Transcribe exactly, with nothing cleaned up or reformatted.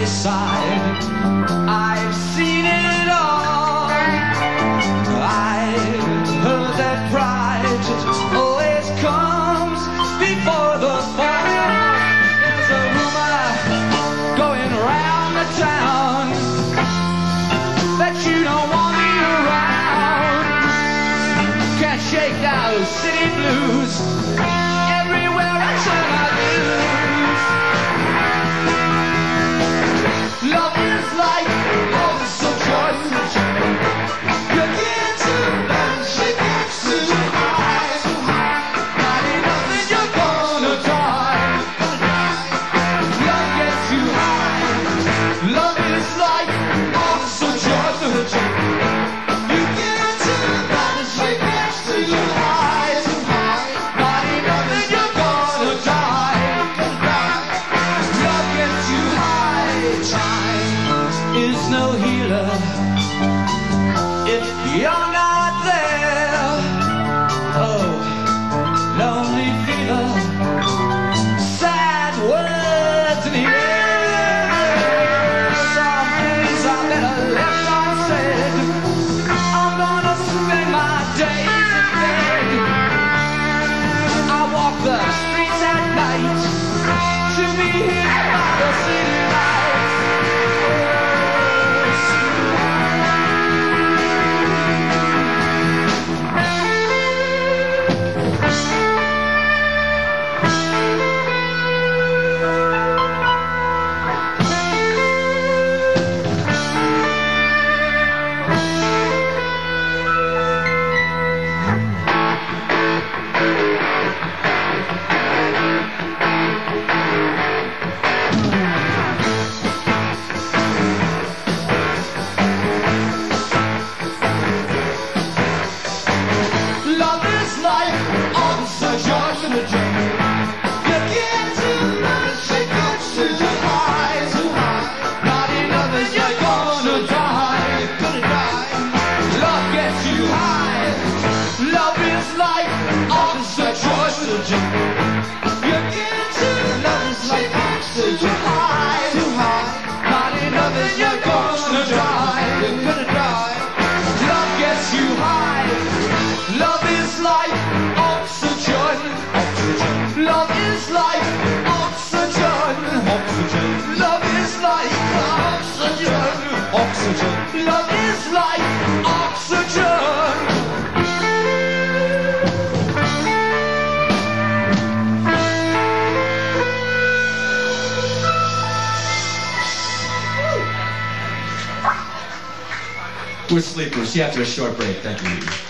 countryside. I've seen it all. I've heard that pride always comes before the fall. There's a rumor going round the town that you don't want me around. Can't shake those city blues. Everywhere I turn I lose. Love is like oh so joyful. You get to love, she gets too high, too high. Not enough that you're gonna die. Love gets too high. Love is like oh so joyful. You get to love, she gets too high, too high. Not enough that you're gonna die. Love gets too high. Time is no healer if you're not there. Oh, lonely fever, sad words in the air. Some things are better left unsaid. I'm gonna spend my days in bed. I walk the streets at night to be hit by the city lights. Love is like oh so joyful a dream. You get too much, she gets too high, too high. Not enough that you're gonna die, gonna die. Love gets you high. Love is like oh so joyful a dream. You get too much, she gets too high, too high. Not enough that you're gonna die, you're gonna die. Love gets you high. Love is like oxygen. Oxygen. Love is like oxygen. Oxygen. Love is like oxygen. Oxygen. Love is like oxygen. We're sleepers. See you after a short break. Thank you.